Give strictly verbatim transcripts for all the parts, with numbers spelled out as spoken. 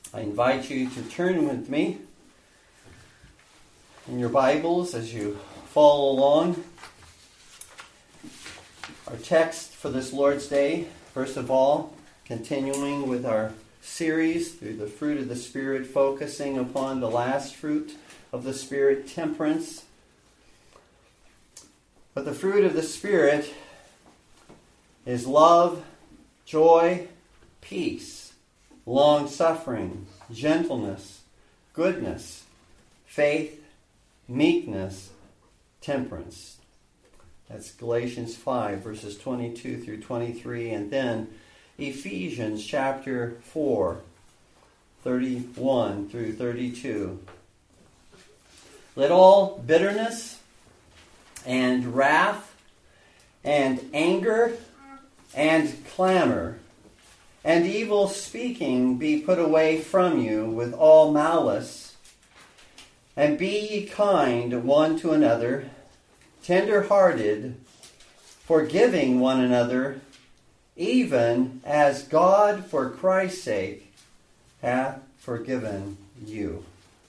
I invite you to turn with me in your Bibles as you follow along. Our text for this Lord's Day, first of all, continuing with our series through the fruit of the Spirit, focusing upon the last fruit of the Spirit, temperance. But the fruit of the Spirit is love, joy, peace, long-suffering, gentleness, goodness, faith, meekness, temperance. That's Galatians five, verses twenty-two through twenty-three, and then Ephesians chapter four, thirty-one through thirty-two. Let all bitterness and wrath and anger and clamor and evil speaking be put away from you with all malice. And be ye kind one to another, tender-hearted, forgiving one another, even as God for Christ's sake hath forgiven you.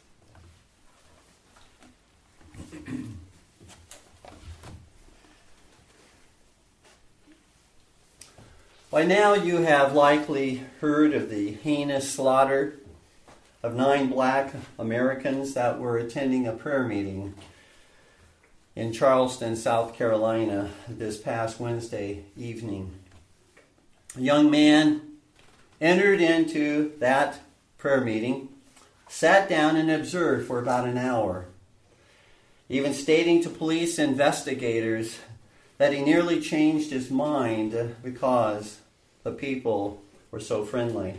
By now you have likely heard of the heinous slaughter of nine black Americans that were attending a prayer meeting in Charleston, South Carolina this past Wednesday evening. A young man entered into that prayer meeting, sat down and observed for about an hour, even stating to police investigators that he nearly changed his mind because the people were so friendly.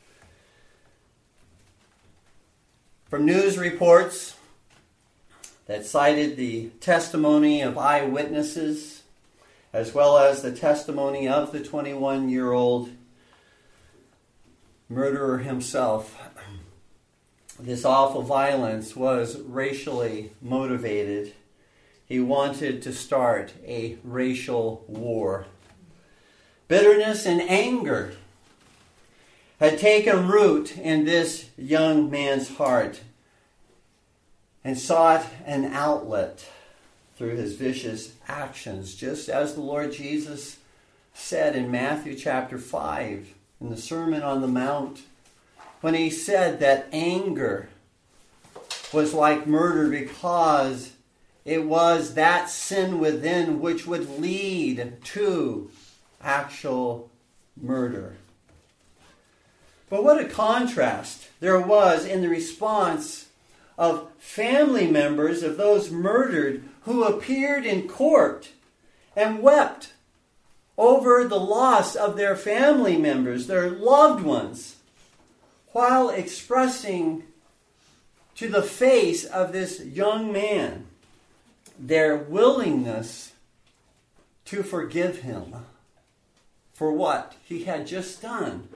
From news reports that cited the testimony of eyewitnesses, as well as the testimony of the twenty-one-year-old murderer himself, this awful violence was racially motivated. He wanted to start a racial war. Bitterness and anger had taken root in this young man's heart and sought an outlet through his vicious actions, just as the Lord Jesus said in Matthew chapter five in the Sermon on the Mount, when he said that anger was like murder because it was that sin within which would lead to actual murder. But what a contrast there was in the response of family members of those murdered who appeared in court and wept over the loss of their family members, their loved ones, while expressing to the face of this young man their willingness to forgive him for what he had just done.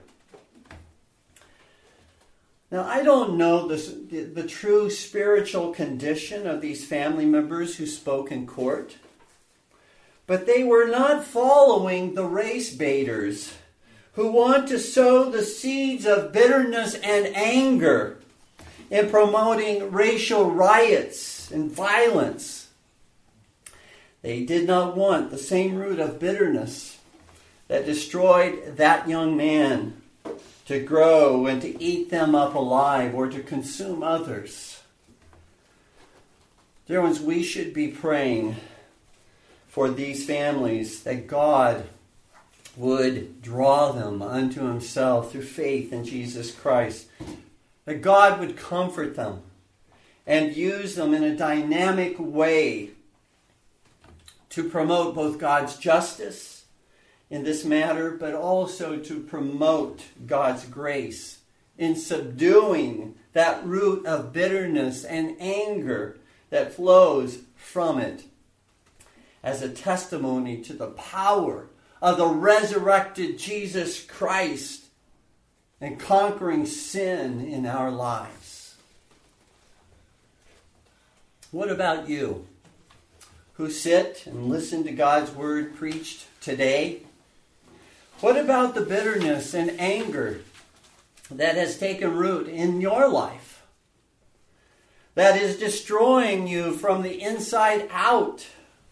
Now, I don't know this, the, the true spiritual condition of these family members who spoke in court, but they were not following the race baiters who want to sow the seeds of bitterness and anger in promoting racial riots and violence. They did not want the same root of bitterness that destroyed that young man to grow and to eat them up alive or to consume others. Dear ones, we should be praying for these families that God would draw them unto himself through faith in Jesus Christ. That God would comfort them and use them in a dynamic way to promote both God's justice in this matter, but also to promote God's grace in subduing that root of bitterness and anger that flows from it as a testimony to the power of the resurrected Jesus Christ and conquering sin in our lives. What about you, who sit and listen to God's word preached today? What about the bitterness and anger that has taken root in your life, that is destroying you from the inside out.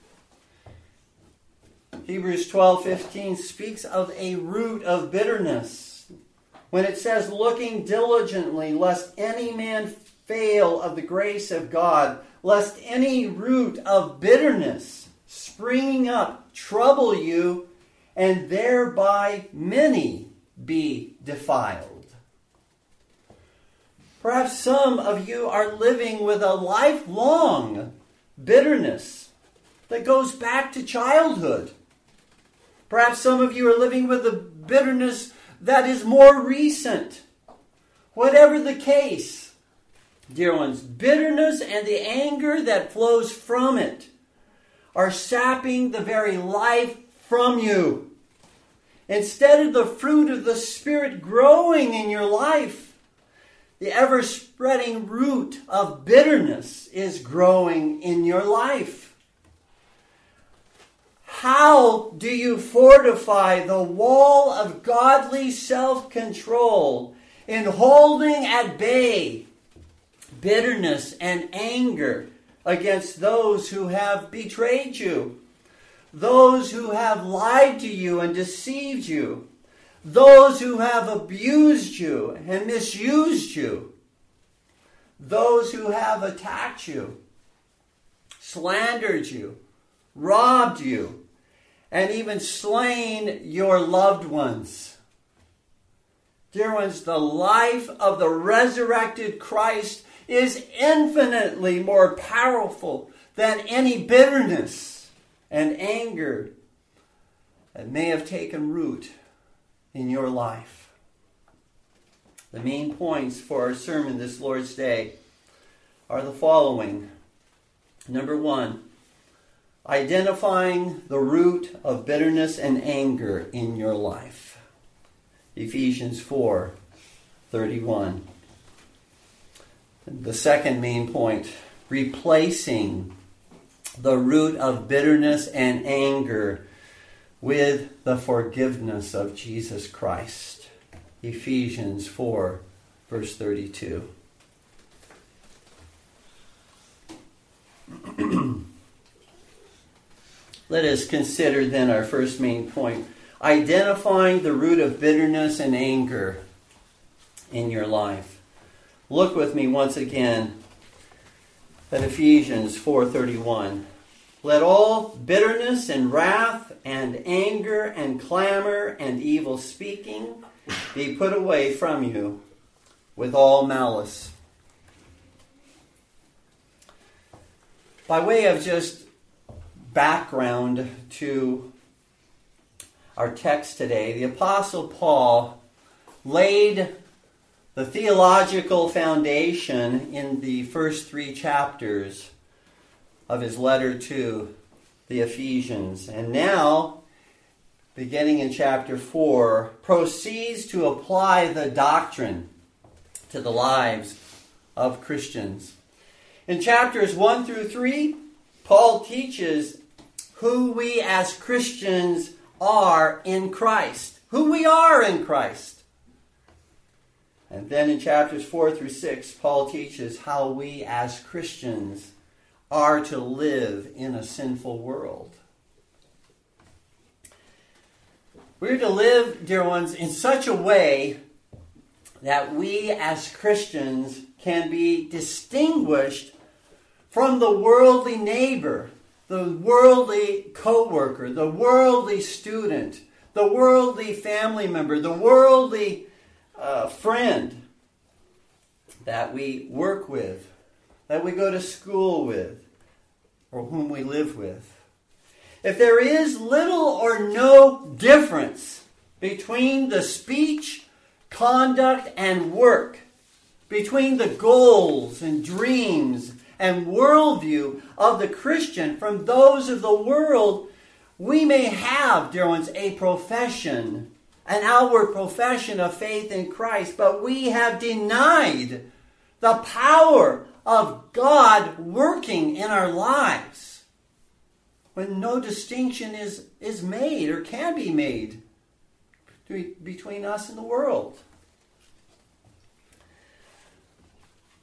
Hebrews twelve fifteen speaks of a root of bitterness. When it says, looking diligently, lest any man fail of the grace of God, lest any root of bitterness springing up trouble you, and thereby many be defiled. Perhaps some of you are living with a lifelong bitterness that goes back to childhood. Perhaps some of you are living with a bitterness that is more recent. Whatever the case, dear ones, bitterness and the anger that flows from it are sapping the very life from you. Instead of the fruit of the Spirit growing in your life, the ever-spreading root of bitterness is growing in your life. How do you fortify the wall of godly self-control in holding at bay bitterness and anger against those who have betrayed you, those who have lied to you and deceived you, those who have abused you and misused you, those who have attacked you, slandered you, robbed you, and even slain your loved ones? Dear ones, the life of the resurrected Christ is infinitely more powerful than any bitterness and anger that may have taken root in your life. The main points for our sermon this Lord's Day are the following. Number one, identifying the root of bitterness and anger in your life. Ephesians four thirty-one. The second main point, replacing the root of bitterness and anger with the forgiveness of Jesus Christ. Ephesians four, verse thirty-two. Let us consider then our first main point, identifying the root of bitterness and anger in your life. Look with me once again at Ephesians four thirty-one. Let all bitterness and wrath and anger and clamor and evil speaking be put away from you with all malice. By way of just background to our text today, the Apostle Paul laid the theological foundation in the first three chapters of his letter to the Ephesians. And now, beginning in chapter four, proceeds to apply the doctrine to the lives of Christians. In chapters one through three, Paul teaches who we as Christians are in Christ. Who we are in Christ. And then in chapters four through six, Paul teaches how we as Christians are to live in a sinful world. We're to live, dear ones, in such a way that we as Christians can be distinguished from the worldly neighbor, the worldly co-worker, the worldly student, the worldly family member, the worldly uh, friend that we work with, that we go to school with, or whom we live with. If there is little or no difference between the speech, conduct, and work, between the goals and dreams and worldview of the Christian from those of the world, we may have, dear ones, a profession, an outward profession of faith in Christ, but we have denied the power of God working in our lives when no distinction is, is made or can be made between us and the world.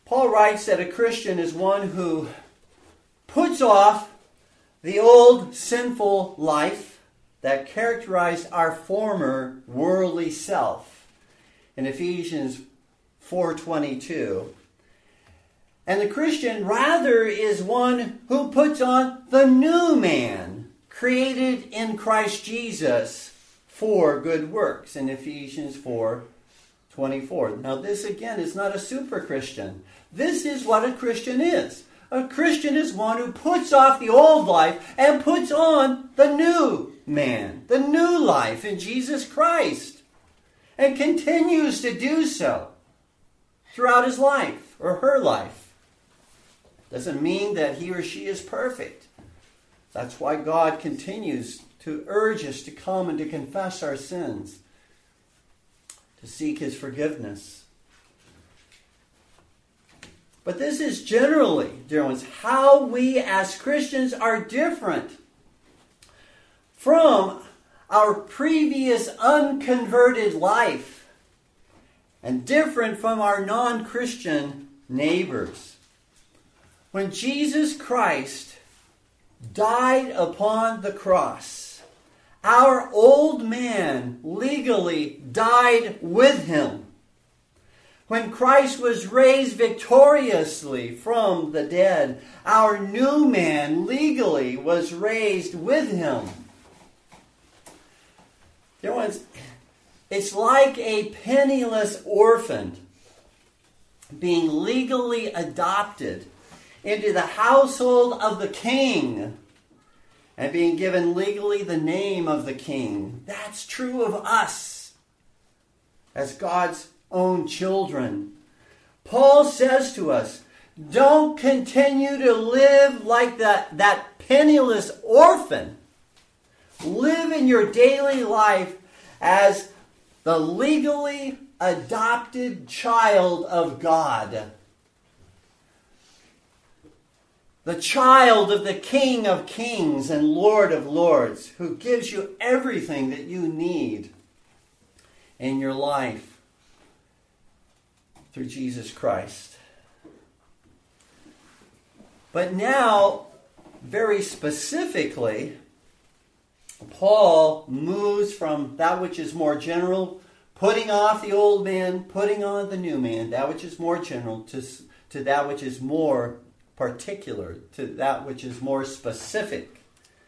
Paul writes that a Christian is one who puts off the old sinful life that characterized our former worldly self in Ephesians four twenty-two. And the Christian rather is one who puts on the new man, created in Christ Jesus for good works in Ephesians four twenty-four. Now this again is not a super Christian. This is what a Christian is. A Christian is one who puts off the old life and puts on the new man, the new life in Jesus Christ, and continues to do so throughout his life or her life. Doesn't mean that he or she is perfect. That's why God continues to urge us to come and to confess our sins, to seek his forgiveness. But this is generally, dear ones, how we as Christians are different from our previous unconverted life and different from our non-Christian neighbors. When Jesus Christ died upon the cross, our old man legally died with him. When Christ was raised victoriously from the dead, our new man legally was raised with him. Dear ones, it's like a penniless orphan being legally adopted into the household of the king and being given legally the name of the king. That's true of us as God's own children. Paul says to us, don't continue to live like that, that penniless orphan. Live in your daily life as the legally adopted child of God. The child of the King of Kings and Lord of Lords, who gives you everything that you need in your life through Jesus Christ. But now, very specifically, Paul moves from that which is more general, putting off the old man, putting on the new man, that which is more general, to, to that which is more particular, to that which is more specific.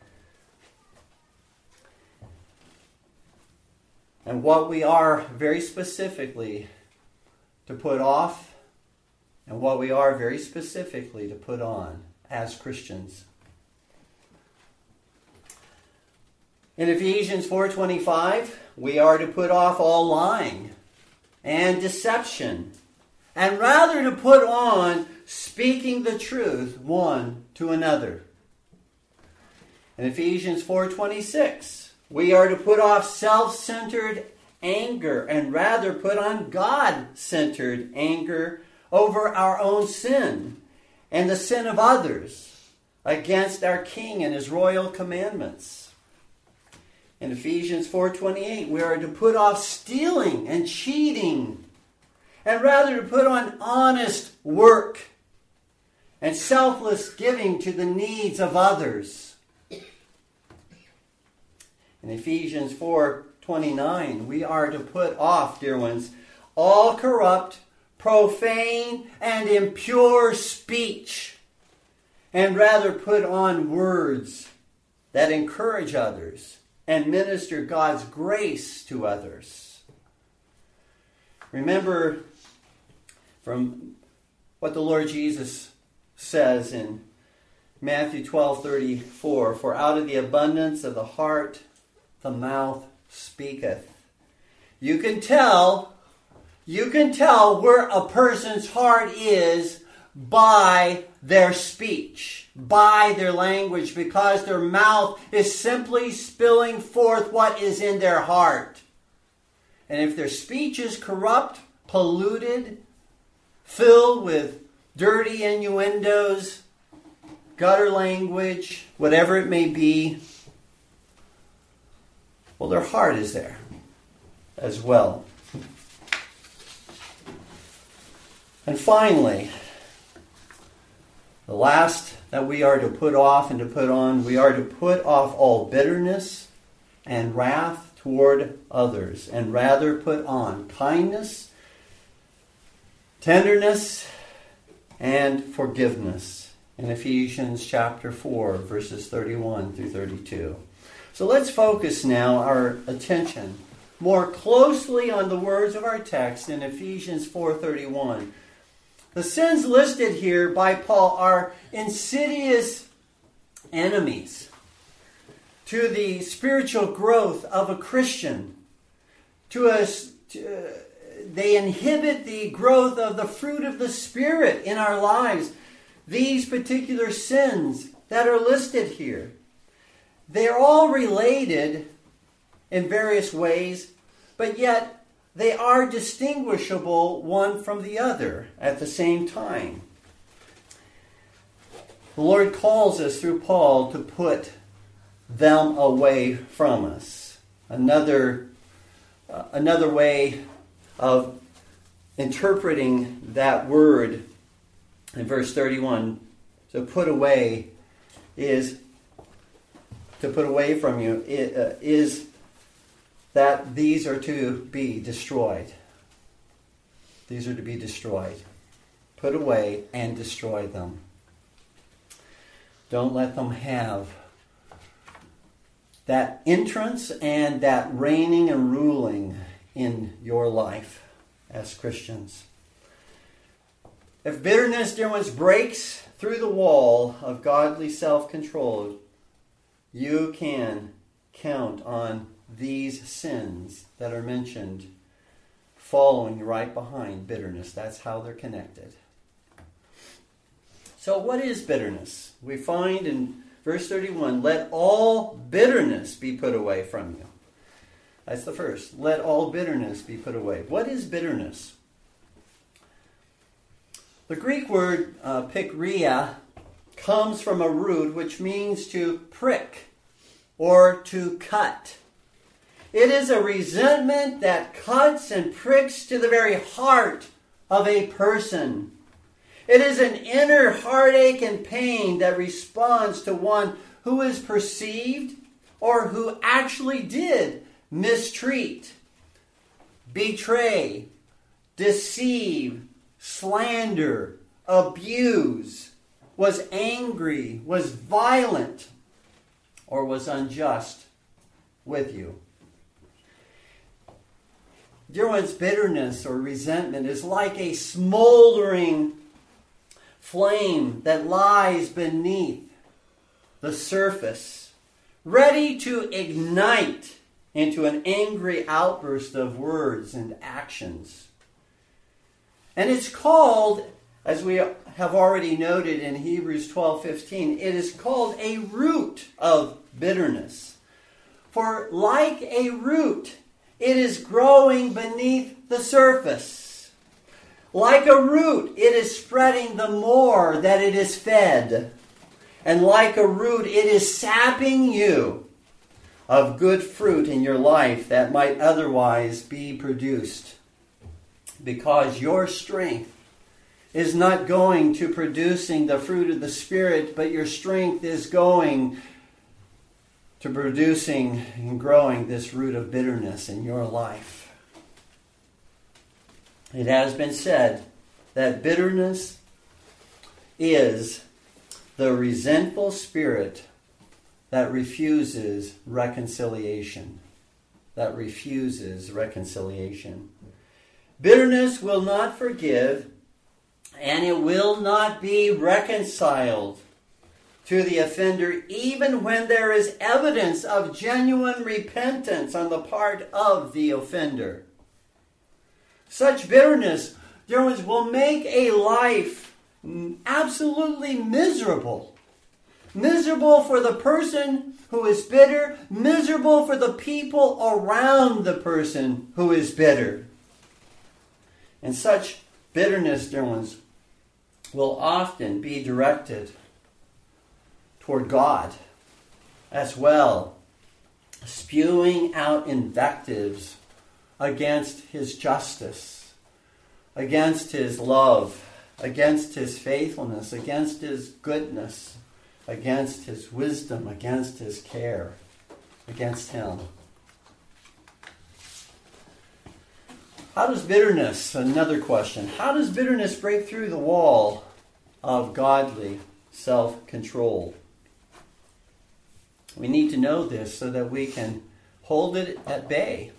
And what we are very specifically to put off, and what we are very specifically to put on as Christians. In Ephesians four twenty-five, we are to put off all lying and deception, and rather to put on speaking the truth one to another. In Ephesians four twenty-six, we are to put off self-centered anger and rather put on God-centered anger over our own sin and the sin of others against our King and his royal commandments. In Ephesians four twenty-eight, we are to put off stealing and cheating and rather to put on honest work and selfless giving to the needs of others. In Ephesians four twenty-nine, we are to put off, dear ones, all corrupt, profane, and impure speech, and rather put on words that encourage others and minister God's grace to others. Remember from what the Lord Jesus says in Matthew twelve thirty-four, for out of the abundance of the heart the mouth speaketh. You can tell, you can tell where a person's heart is by their speech, by their language, because their mouth is simply spilling forth what is in their heart. And if their speech is corrupt, polluted, filled with dirty innuendos, gutter language, whatever it may be, well, their heart is there as well. And finally, The last that we are to put off and to put on, we are to put off all bitterness and wrath toward others, and rather put on kindness, tenderness, and forgiveness. In Ephesians chapter four, verses thirty-one through thirty-two. So let's focus now our attention more closely on the words of our text in Ephesians four thirty-one. The sins listed here by Paul are insidious enemies to the spiritual growth of a Christian. To us, to, uh, they inhibit the growth of the fruit of the Spirit in our lives. These particular sins that are listed here, they're all related in various ways, but yet they are distinguishable one from the other at the same time. The Lord calls us through Paul to put them away from us. Another, uh, another way of interpreting that word in verse thirty-one, to put away, is to put away from you, uh, is that these are to be destroyed. These are to be destroyed. Put away and destroy them. Don't let them have that entrance and that reigning and ruling in your life as Christians. If bitterness, dear ones, breaks through the wall of godly self-control, you can count on these sins that are mentioned following right behind bitterness. That's how they're connected. So what is bitterness? We find in verse thirty-one, let all bitterness be put away from you. That's the first. Let all bitterness be put away. What is bitterness? The Greek word uh, pikria comes from a root which means to prick or to cut. It is a resentment that cuts and pricks to the very heart of a person. It is an inner heartache and pain that responds to one who is perceived or who actually did mistreat, betray, deceive, slander, abuse, was angry, was violent, or was unjust with you. Dear ones, bitterness or resentment is like a smoldering flame that lies beneath the surface, ready to ignite into an angry outburst of words and actions. And it's called, as we have already noted in Hebrews twelve fifteen, it is called a root of bitterness. For like a root, it is growing beneath the surface. Like a root, it is spreading the more that it is fed. And like a root, it is sapping you of good fruit in your life that might otherwise be produced. Because your strength is not going to producing the fruit of the Spirit, but your strength is going to producing and growing this root of bitterness in your life. It has been said that bitterness is the resentful spirit that refuses reconciliation. That refuses reconciliation. Bitterness will not forgive, and it will not be reconciled to the offender, even when there is evidence of genuine repentance on the part of the offender. Such bitterness, dear ones, will make a life absolutely miserable. Miserable for the person who is bitter, miserable for the people around the person who is bitter. And such bitterness, dear ones, will often be directed toward God as well, spewing out invectives against His justice, against His love, against his faithfulness, against his goodness, against his wisdom, against his care, against him. How does bitterness, another question, how does bitterness break through the wall of godly self-control? We need to know this so that we can hold it at bay.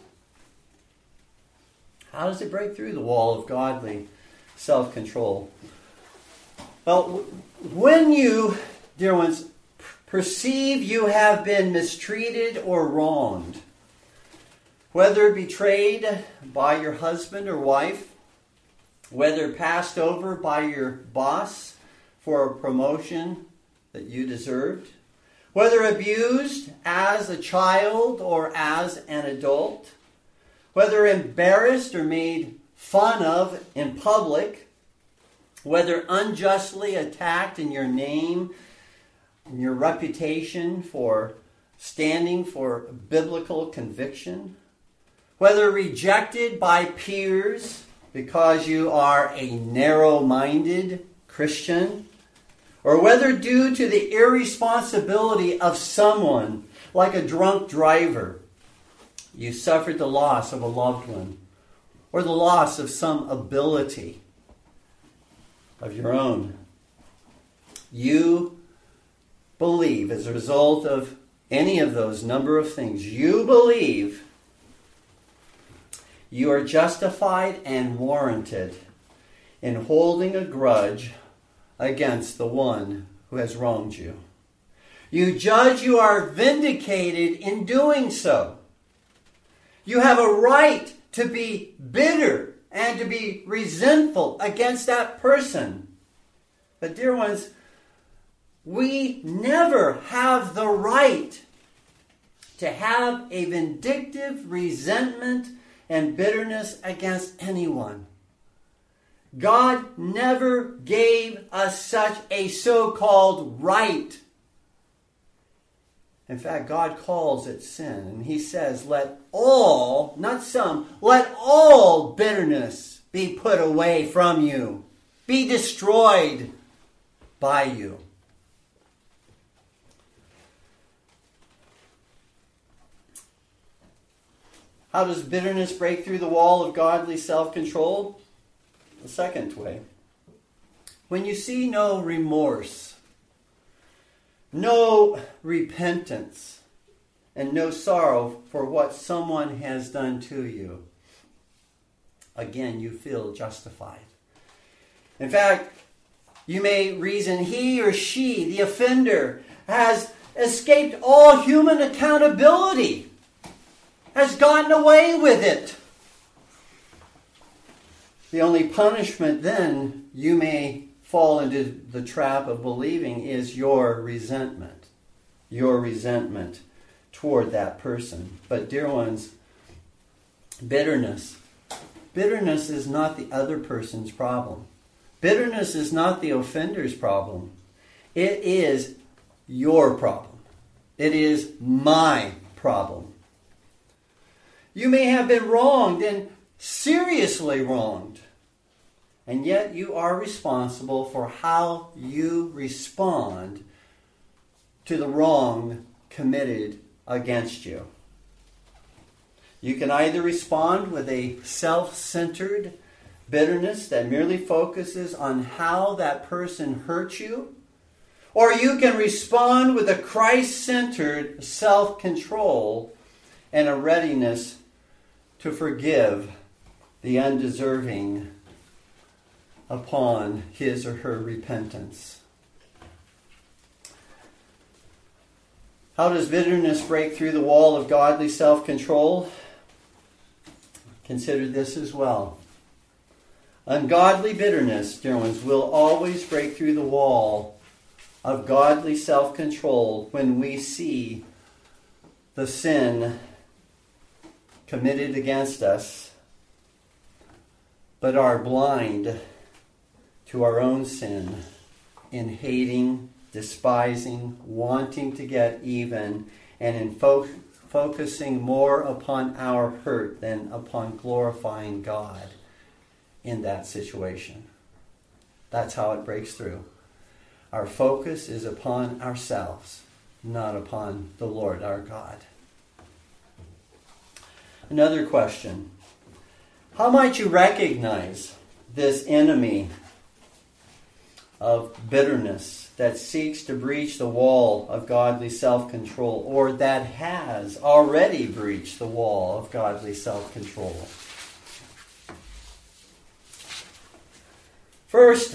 How does it break through the wall of godly self-control? Well, when you, dear ones, perceive you have been mistreated or wronged, whether betrayed by your husband or wife, whether passed over by your boss for a promotion that you deserved, whether abused as a child or as an adult, whether embarrassed or made fun of in public, whether unjustly attacked in your name, in your reputation for standing for biblical conviction, whether rejected by peers because you are a narrow-minded Christian, or whether due to the irresponsibility of someone, like a drunk driver, you suffered the loss of a loved one, or the loss of some ability of your own. You believe, as a result of any of those number of things, you believe you are justified and warranted in holding a grudge against the one who has wronged you. You judge you are vindicated in doing so. You have a right to be bitter and to be resentful against that person. But dear ones, we never have the right to have a vindictive resentment and bitterness against anyone. God never gave us such a so-called right. In fact, God calls it sin. And he says, let all, not some, let all bitterness be put away from you. Be destroyed by you. How does bitterness break through the wall of godly self-control? The second way. When you see no remorse, no repentance, and no sorrow for what someone has done to you, again, you feel justified. In fact, you may reason he or she, the offender, has escaped all human accountability, has gotten away with it. The only punishment then you may fall into the trap of believing is your resentment. Your resentment toward that person. But dear ones, bitterness. Bitterness is not the other person's problem. Bitterness is not the offender's problem. It is your problem. It is my problem. You may have been wronged and seriously wronged. And yet you are responsible for how you respond to the wrong committed against you. You can either respond with a self-centered bitterness that merely focuses on how that person hurt you, or you can respond with a Christ-centered self-control and a readiness to forgive the undeserving upon his or her repentance. How does bitterness break through the wall of godly self-control? Consider this as well. Ungodly bitterness, dear ones, will always break through the wall of godly self-control when we see the sin committed against us, but are blind to our own sin in hating, despising, wanting to get even, and in fo- focusing more upon our hurt than upon glorifying God in that situation. That's how it breaks through. Our focus is upon ourselves, not upon the Lord our God. Another question. How might you recognize this enemy of bitterness that seeks to breach the wall of godly self-control, or that has already breached the wall of godly self-control? First,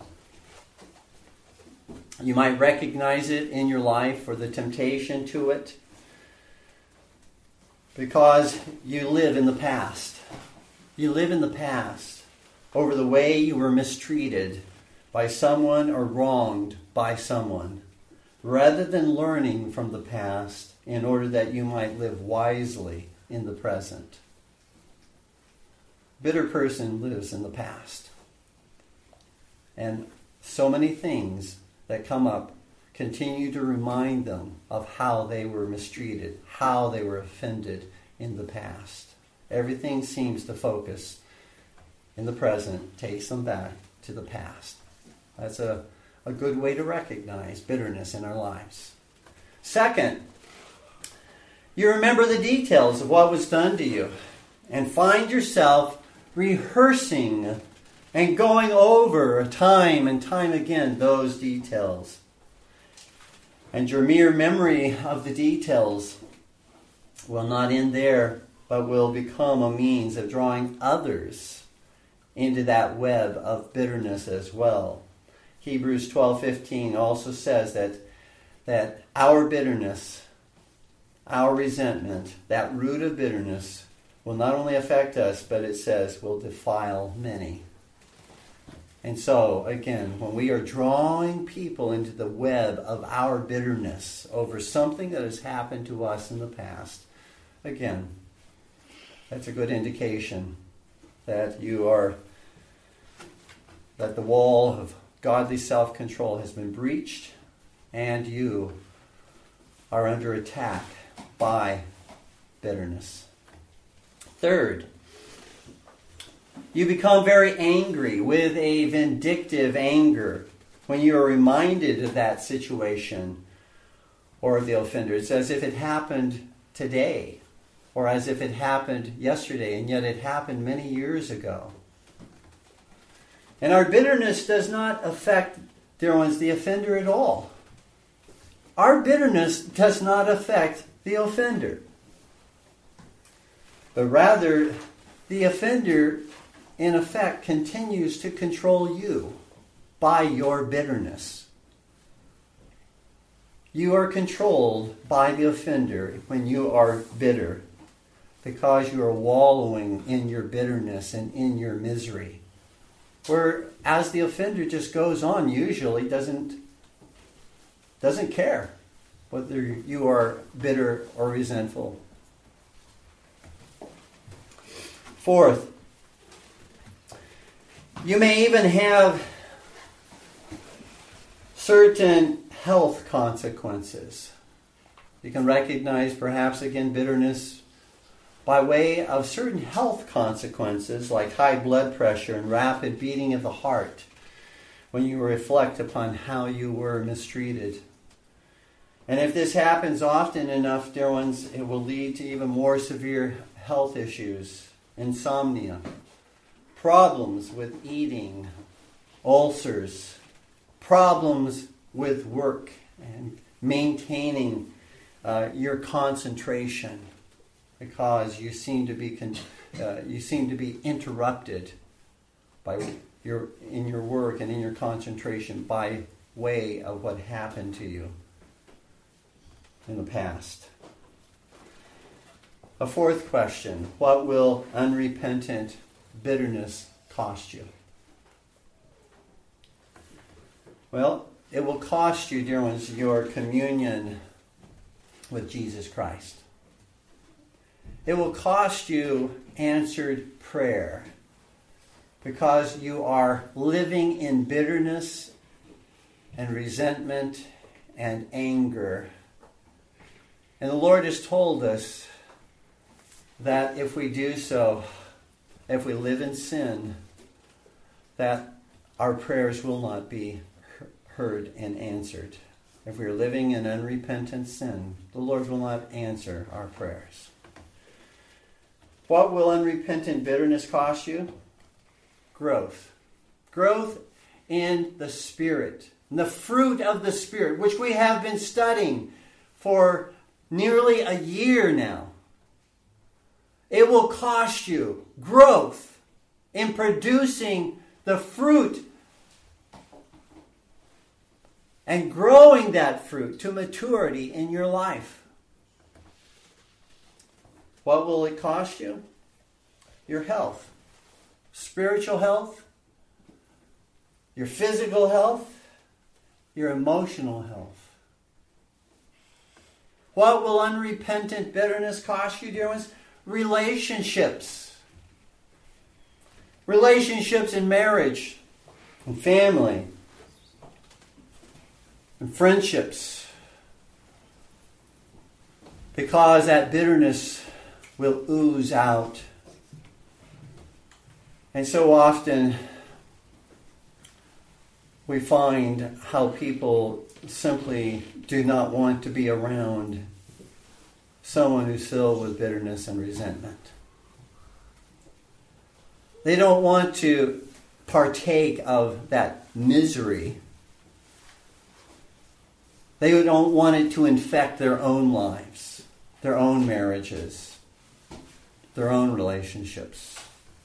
you might recognize it in your life, or the temptation to it, because you live in the past. You live in the past over the way you were mistreated by someone or wronged by someone, rather than learning from the past in order that you might live wisely in the present. Bitter person lives in the past. And so many things that come up continue to remind them of how they were mistreated, how they were offended in the past. Everything seems to focus in the present, takes them back to the past. That's a, a good way to recognize bitterness in our lives. Second, you remember the details of what was done to you and find yourself rehearsing and going over time and time again those details. And your mere memory of the details will not end there, but will become a means of drawing others into that web of bitterness as well. Hebrews twelve fifteen also says that, that our bitterness, our resentment, that root of bitterness will not only affect us, but it says will defile many. And so, again, when we are drawing people into the web of our bitterness over something that has happened to us in the past, again, that's a good indication that you are, that the wall of godly self-control has been breached and you are under attack by bitterness. Third, you become very angry with a vindictive anger when you are reminded of that situation or of the offender. It's as if it happened today or as if it happened yesterday, and yet it happened many years ago. And our bitterness does not affect, dear ones, the offender at all. Our bitterness does not affect the offender. But rather, the offender, in effect, continues to control you by your bitterness. You are controlled by the offender when you are bitter, because you are wallowing in your bitterness and in your misery. Whereas the offender just goes on, usually doesn't, doesn't care whether you are bitter or resentful. Fourth, you may even have certain health consequences. You can recognize perhaps again bitterness by way of certain health consequences like high blood pressure and rapid beating of the heart when you reflect upon how you were mistreated. And if this happens often enough, dear ones, it will lead to even more severe health issues, insomnia, problems with eating, ulcers, problems with work and maintaining uh, your concentration, because you seem to be con- uh, you seem to be interrupted by your in your work and in your concentration by way of what happened to you in the past. A fourth question: what will unrepentant bitterness cost you? Well, it will cost you, dear ones, your communion with Jesus Christ. It will cost you answered prayer, because you are living in bitterness and resentment and anger. And the Lord has told us that if we do so, if we live in sin, that our prayers will not be heard and answered. If we are living in unrepentant sin, the Lord will not answer our prayers. What will unrepentant bitterness cost you? Growth. Growth in the Spirit. The fruit of the Spirit, which we have been studying for nearly a year now. It will cost you growth in producing the fruit and growing that fruit to maturity in your life. What will it cost you? Your health, spiritual health, your physical health, your emotional health. What will unrepentant bitterness cost you, dear ones? Relationships. Relationships in marriage and family and friendships. Because that bitterness will ooze out. And so often we find how people simply do not want to be around someone who's filled with bitterness and resentment. They don't want to partake of that misery. They don't want it to infect their own lives, their own marriages, their own relationships.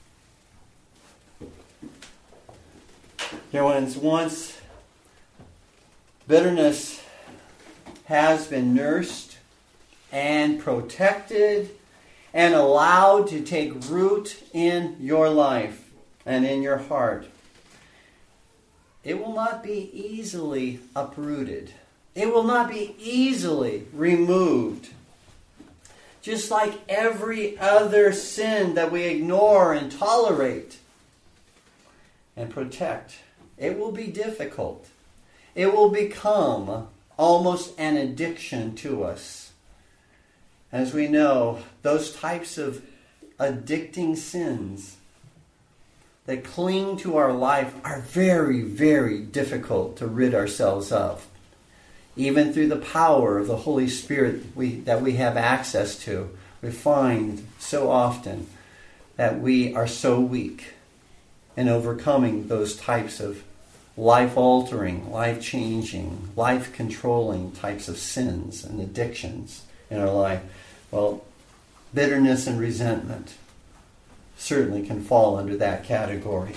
Dear ones, once bitterness has been nursed and protected and allowed to take root in your life and in your heart, it will not be easily uprooted. It will not be easily removed. Just like every other sin that we ignore and tolerate and protect, it will be difficult. It will become almost an addiction to us. As we know, those types of addicting sins that cling to our life are very, very difficult to rid ourselves of. Even through the power of the Holy Spirit we, that we have access to, we find so often that we are so weak in overcoming those types of life-altering, life-changing, life-controlling types of sins and addictions in our life. Well, bitterness and resentment certainly can fall under that category.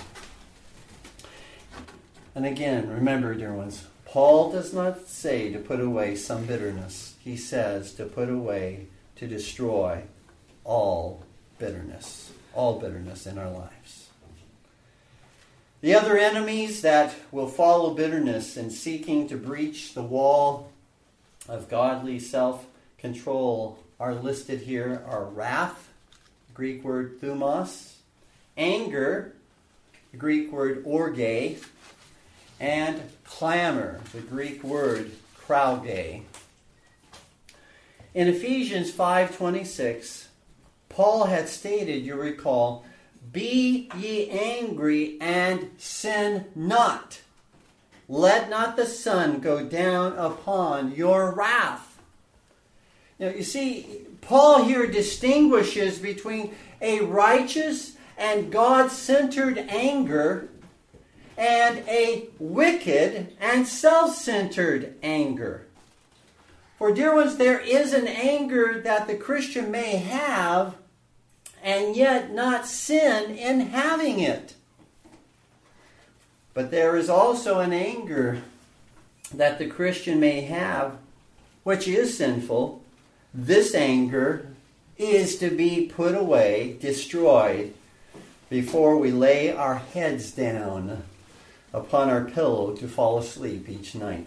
And again, remember, dear ones, Paul does not say to put away some bitterness. He says to put away, to destroy all bitterness, all bitterness in our lives. The other enemies that will follow bitterness in seeking to breach the wall of godly self-control are listed here are wrath, Greek word thumos, anger, the Greek word orge, and clamor, the Greek word krauge. In Ephesians five twenty-six, Paul had stated, you recall, "Be ye angry and sin not. Let not the sun go down upon your wrath." Now, you see, Paul here distinguishes between a righteous and God-centered anger and a wicked and self-centered anger. For, dear ones, there is an anger that the Christian may have and yet not sin in having it. But there is also an anger that the Christian may have which is sinful. This anger is to be put away, destroyed, before we lay our heads down upon our pillow to fall asleep each night.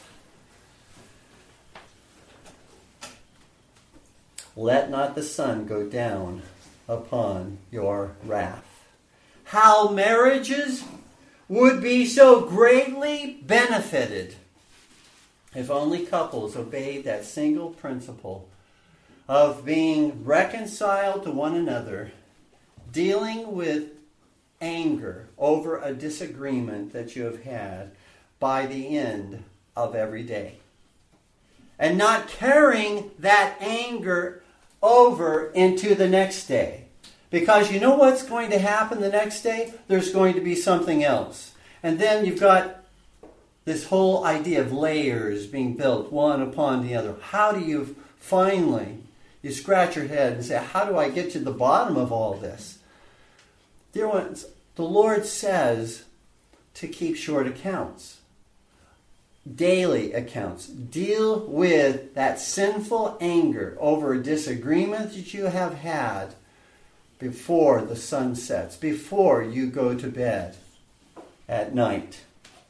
Let not the sun go down upon your wrath. How marriages would be so greatly benefited if only couples obeyed that single principle of being reconciled to one another, dealing with anger over a disagreement that you have had by the end of every day. And not carrying that anger over into the next day. Because you know what's going to happen the next day? There's going to be something else. And then you've got this whole idea of layers being built one upon the other. How do you finally, you scratch your head and say, how do I get to the bottom of all this? Dear ones, the Lord says to keep short accounts. Daily accounts. Deal with that sinful anger over a disagreement that you have had before the sun sets, before you go to bed at night.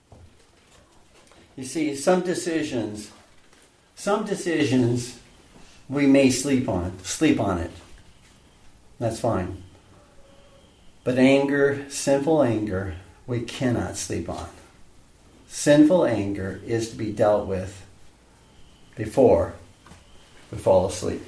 You see, some decisions, some decisions we may sleep on, sleep on it. That's fine. But anger, sinful anger, we cannot sleep on. Sinful anger is to be dealt with before we fall asleep.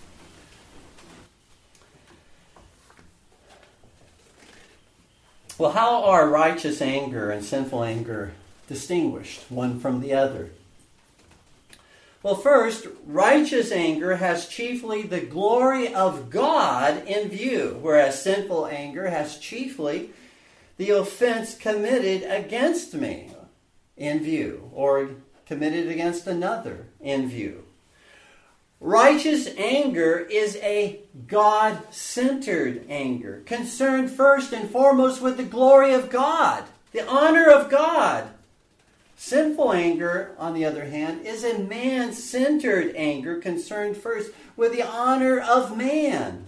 Well, how are righteous anger and sinful anger distinguished one from the other? Well, first, righteous anger has chiefly the glory of God in view, whereas sinful anger has chiefly the offense committed against me in view, or committed against another in view. Righteous anger is a God-centered anger, concerned first and foremost with the glory of God, the honor of God. Sinful anger, on the other hand, is a man-centered anger, concerned first with the honor of man.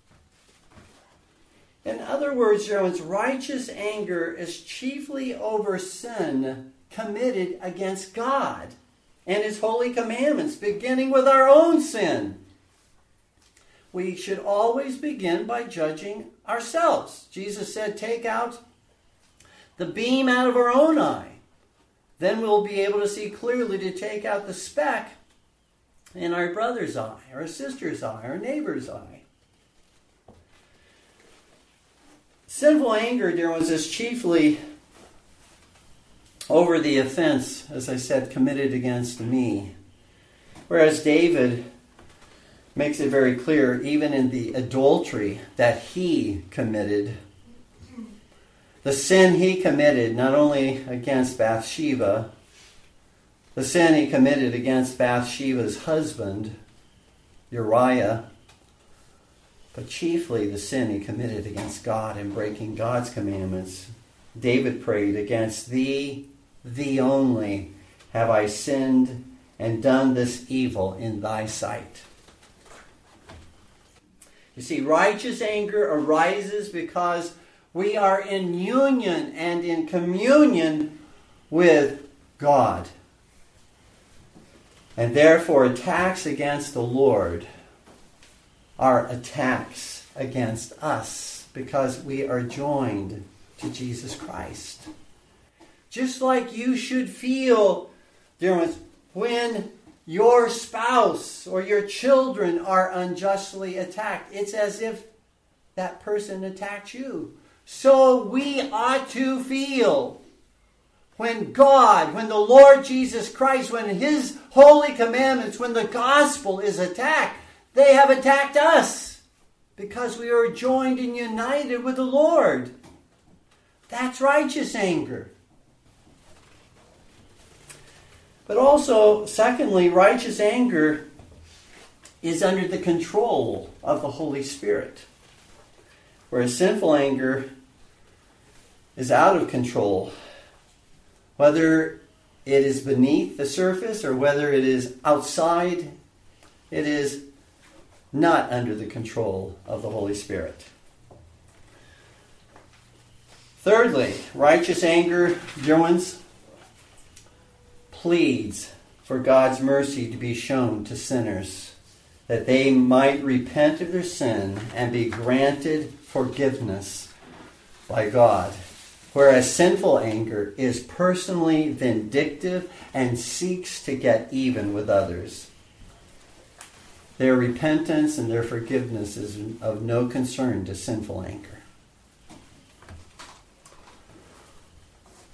In other words, Jones, righteous anger is chiefly over sin committed against God and His holy commandments, beginning with our own sin. We should always begin by judging ourselves. Jesus said, take out the beam out of our own eye. Then we'll be able to see clearly to take out the speck in our brother's eye, our sister's eye, our neighbor's eye. Sinful anger, dear ones, is chiefly over the offense, as I said, committed against me. Whereas David makes it very clear, even in the adultery that he committed, the sin he committed not only against Bathsheba, the sin he committed against Bathsheba's husband, Uriah, but chiefly the sin he committed against God in breaking God's commandments. David prayed, against thee, thee only, have I sinned and done this evil in thy sight. You see, righteous anger arises because we are in union and in communion with God. And therefore, attacks against the Lord are attacks against us because we are joined to Jesus Christ. Just like you should feel, dear ones, when your spouse or your children are unjustly attacked. It's as if that person attacked you. So we ought to feel when God, when the Lord Jesus Christ, when His holy commandments, when the gospel is attacked, they have attacked us because we are joined and united with the Lord. That's righteous anger. But also, secondly, righteous anger is under the control of the Holy Spirit. Whereas sinful anger is out of control. Whether it is beneath the surface or whether it is outside, it is not under the control of the Holy Spirit. Thirdly, righteous anger, dear ones, pleads for God's mercy to be shown to sinners, that they might repent of their sin and be granted forgiveness by God. Whereas sinful anger is personally vindictive and seeks to get even with others. Their repentance and their forgiveness is of no concern to sinful anger.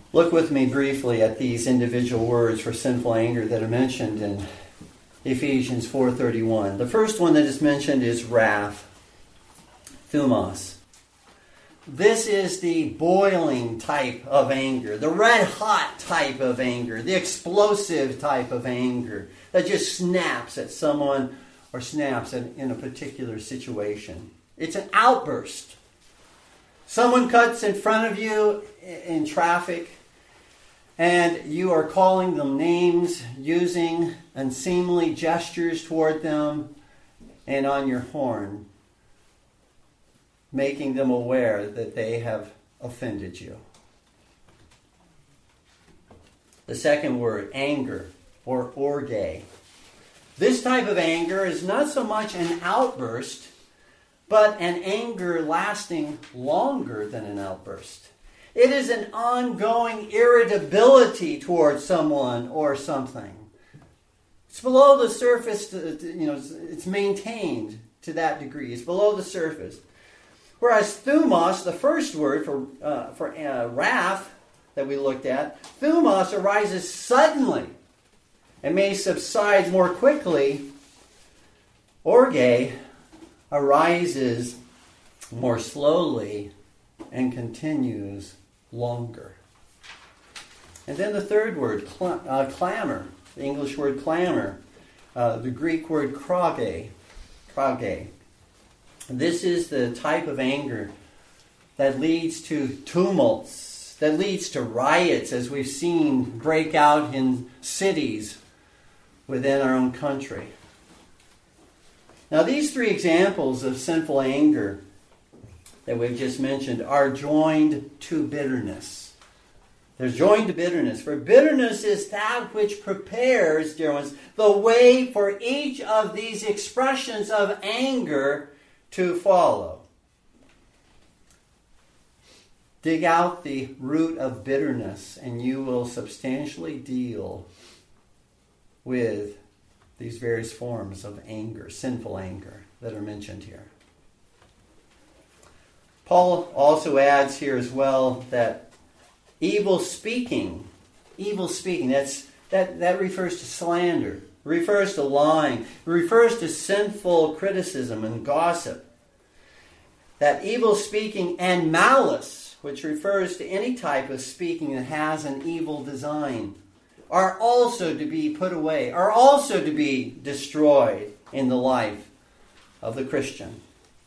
Look with me briefly at these individual words for sinful anger that are mentioned in Ephesians four thirty-one. The first one that is mentioned is wrath, thumos. This is the boiling type of anger, the red-hot type of anger, the explosive type of anger that just snaps at someone or snaps at, in a particular situation. It's an outburst. Someone cuts in front of you in traffic, and you are calling them names, using unseemly gestures toward them, and on your horn, making them aware that they have offended you. The second word, anger, or orge. This type of anger is not so much an outburst, but an anger lasting longer than an outburst. It is an ongoing irritability towards someone or something. It's below the surface, you know, it's maintained to that degree. It's below the surface. Whereas thumos, the first word for uh, for uh, wrath that we looked at, thumos arises suddenly and may subside more quickly. Orge arises more slowly and continues longer. And then the third word, cl- uh, clamor, the English word clamor, uh, the Greek word krage, krage. This is the type of anger that leads to tumults, that leads to riots, as we've seen break out in cities within our own country. Now, these three examples of sinful anger that we've just mentioned are joined to bitterness. They're joined to bitterness. For bitterness is that which prepares, dear ones, the way for each of these expressions of anger to follow. Dig out the root of bitterness, and you will substantially deal with these various forms of anger, sinful anger, that are mentioned here. Paul also adds here as well that evil speaking, evil speaking, that's that, that refers to slander. Refers to lying. It refers to sinful criticism and gossip. That evil speaking and malice, which refers to any type of speaking that has an evil design, are also to be put away, are also to be destroyed in the life of the Christian.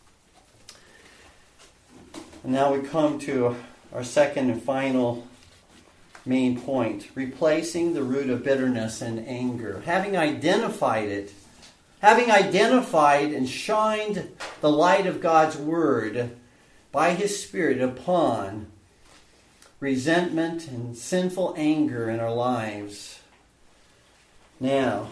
And now we come to our second and final main point, replacing the root of bitterness and anger. Having identified it, having identified and shined the light of God's Word by His Spirit upon resentment and sinful anger in our lives, now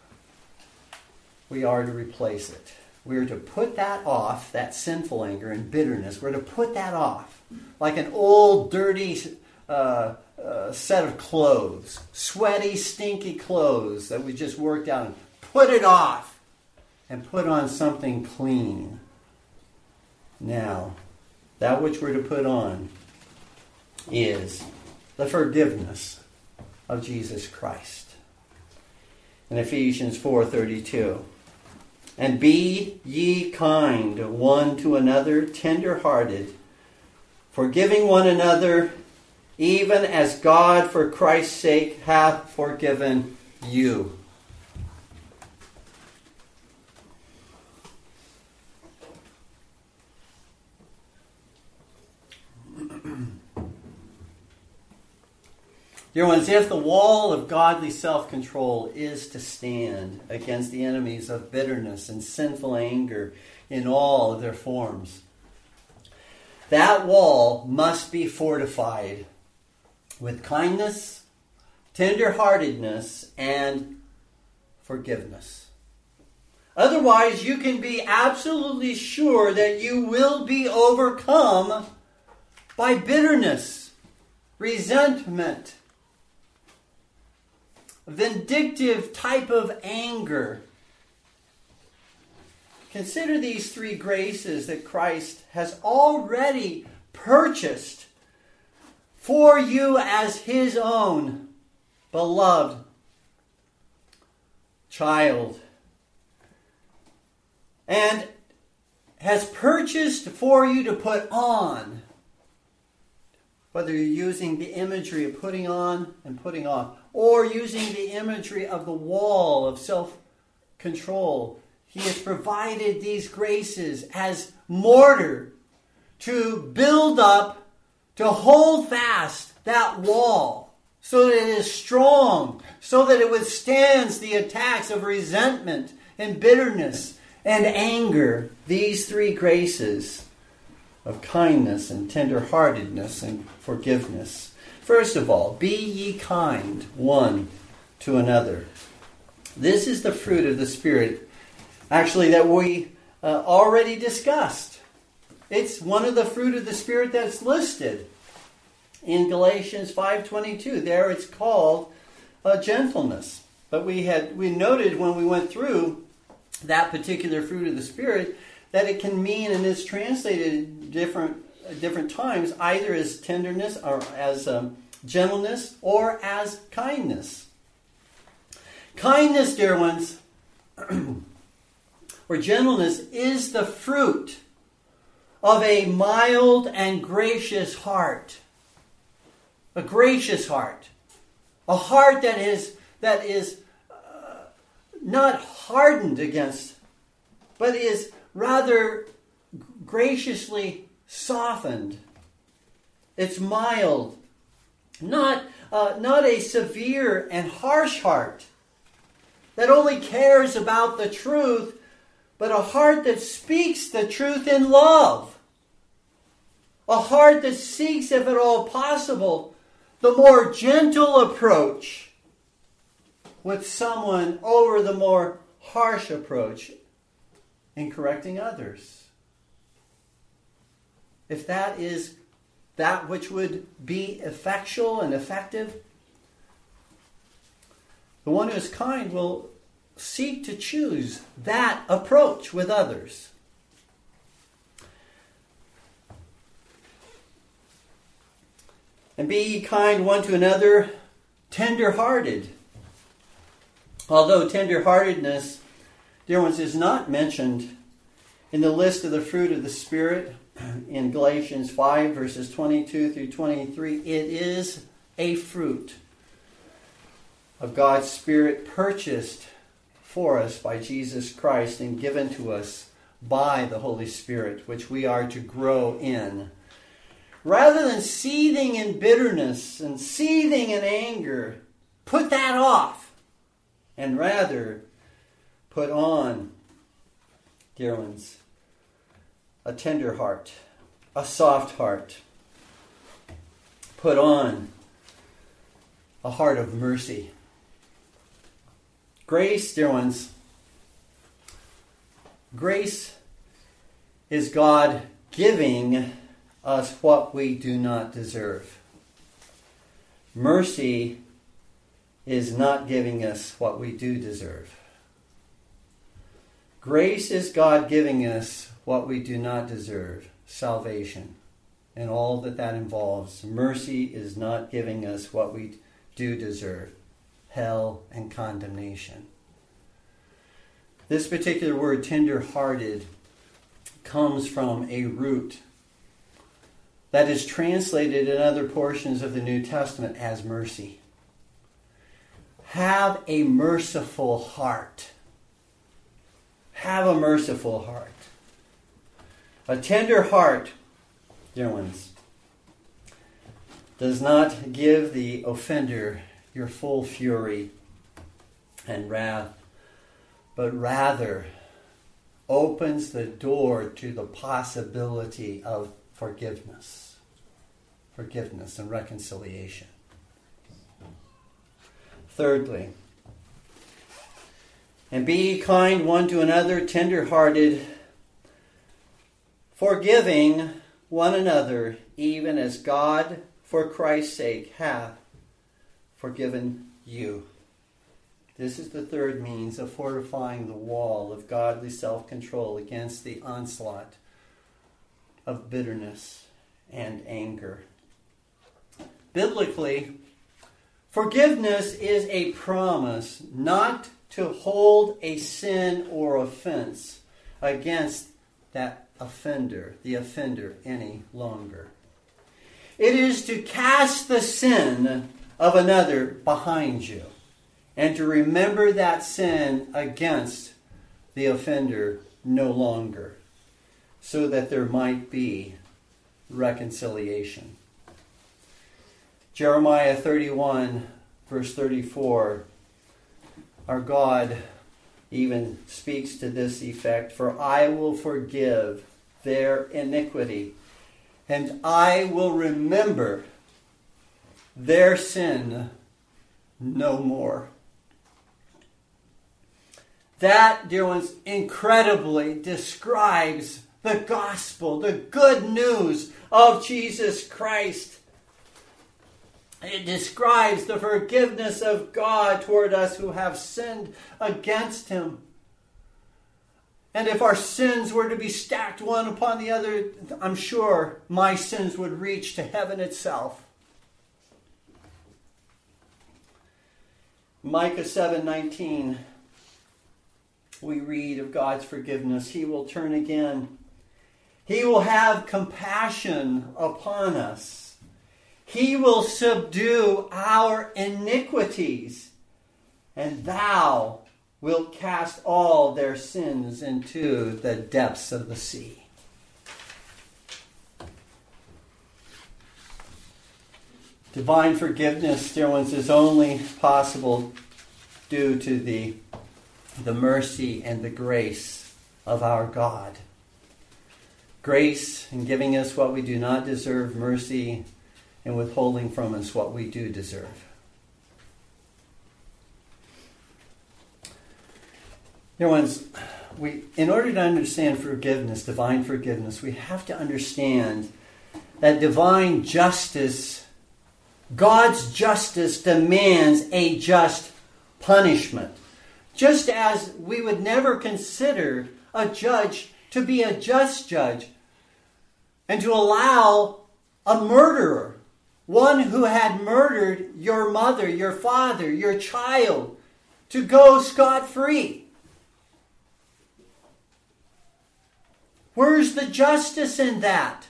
we are to replace it. We are to put that off, that sinful anger and bitterness. We're to put that off like an old, dirty uh, uh, set of clothes, sweaty, stinky clothes that we just worked out. And put it off and put on something clean. Now, that which we're to put on is the forgiveness of Jesus Christ. In Ephesians four thirty-two, and be ye kind one to another, tender-hearted, forgiving one another, even as God for Christ's sake hath forgiven you. Dear ones, if the wall of godly self-control is to stand against the enemies of bitterness and sinful anger in all of their forms, that wall must be fortified with kindness, tenderheartedness, and forgiveness. Otherwise, you can be absolutely sure that you will be overcome by bitterness, resentment, vindictive type of anger. Consider these three graces that Christ has already purchased for you as his own beloved child, and has purchased for you to put on. Whether you're using the imagery of putting on and putting off, or using the imagery of the wall of self-control, he has provided these graces as mortar to build up, to hold fast that wall so that it is strong, so that it withstands the attacks of resentment and bitterness and anger. These three graces of kindness and tenderheartedness and forgiveness. First of all, be ye kind one to another. This is the fruit of the Spirit, actually, that we uh, already discussed. It's one of the fruit of the Spirit that's listed in Galatians five twenty-two. There it's called uh, gentleness. But we had we noted when we went through that particular fruit of the Spirit that it can mean, and is translated different different times, either as tenderness or as um, gentleness or as kindness. Kindness, dear ones, or gentleness, is the fruit of a mild and gracious heart. A gracious heart. A heart that is that is uh, not hardened against, but is rather graciously softened. It's mild. Not, uh, not a severe and harsh heart that only cares about the truth, but a heart that speaks the truth in love. A heart that seeks, if at all possible, the more gentle approach with someone over the more harsh approach in correcting others. If that is that which would be effectual and effective, the one who is kind will seek to choose that approach with others. And be ye kind one to another, tender-hearted. Although tender-heartedness, dear ones, is not mentioned in the list of the fruit of the Spirit in Galatians five, verses twenty-two through twenty-three, it is a fruit of God's Spirit purchased for us by Jesus Christ and given to us by the Holy Spirit, which we are to grow in. Rather than seething in bitterness and seething in anger, put that off. And rather, put on, dear ones, a tender heart, a soft heart. Put on a heart of mercy. Grace, dear ones, grace is God giving us what we do not deserve. Mercy is not giving us what we do deserve. Grace is God giving us what we do not deserve, salvation, and all that that involves. Mercy is not giving us what we do deserve, hell and condemnation. This particular word, tender-hearted, comes from a root that is translated in other portions of the New Testament as mercy. Have a merciful heart. Have a merciful heart. A tender heart, dear ones, does not give the offender your full fury and wrath, but rather opens the door to the possibility of forgiveness. Forgiveness and reconciliation. Thirdly, and be kind one to another, tender-hearted, forgiving one another, even as God, for Christ's sake, hath forgiven you. This is the third means of fortifying the wall of godly self-control against the onslaught of bitterness and anger. biblically, forgiveness is a promise not to hold a sin or offense against that offender, the offender, any longer. It is to cast the sin of another behind you and to remember that sin against the offender no longer, so that there might be reconciliation. Jeremiah thirty-one, verse thirty-four, our God even speaks to this effect, "For I will forgive their iniquity, and I will remember their sin no more." That, dear ones, incredibly describes the gospel, the good news of Jesus Christ. It describes the forgiveness of God toward us who have sinned against Him. And if our sins were to be stacked one upon the other, I'm sure my sins would reach to heaven itself. Micah seven nineteen, we read of God's forgiveness. He will turn again. He will have compassion upon us. He will subdue our iniquities, and thou wilt cast all their sins into the depths of the sea. Divine forgiveness, dear ones, is only possible due to the, the mercy and the grace of our God. Grace in giving us what we do not deserve, mercy and withholding from us what we do deserve. Dear ones, we, in order to understand forgiveness, divine forgiveness, we have to understand that divine justice, God's justice, demands a just punishment. Just as we would never consider a judge to be a just judge and to allow a murderer, one who had murdered your mother, your father, your child, to go scot-free. Where's the justice in that?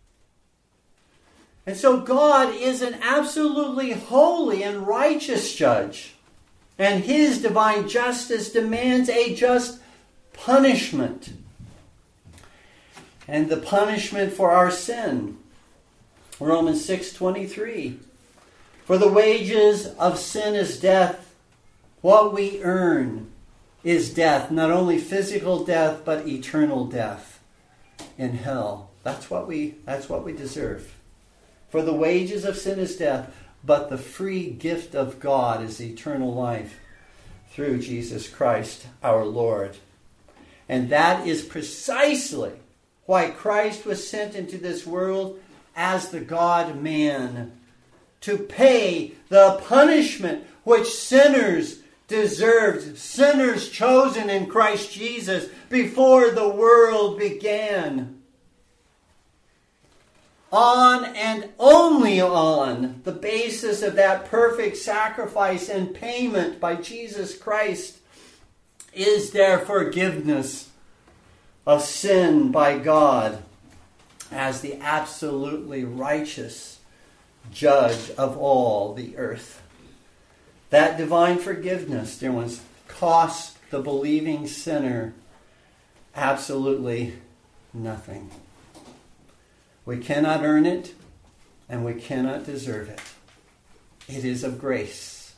And so God is an absolutely holy and righteous judge, and His divine justice demands a just punishment. And the punishment for our sin, Romans six twenty-three. For the wages of sin is death. What we earn is death. Not only physical death, but eternal death in hell. That's what we, that's what we deserve. For the wages of sin is death, but the free gift of God is eternal life through Jesus Christ our Lord. And that is precisely why Christ was sent into this world as the God-man, to pay the punishment which sinners deserved, sinners chosen in Christ Jesus before the world began. On and only on the basis of that perfect sacrifice and payment by Jesus Christ is there forgiveness of sin by God as the absolutely righteous judge of all the earth. That divine forgiveness, dear ones, costs the believing sinner absolutely nothing. We cannot earn it, and we cannot deserve it. It is of grace.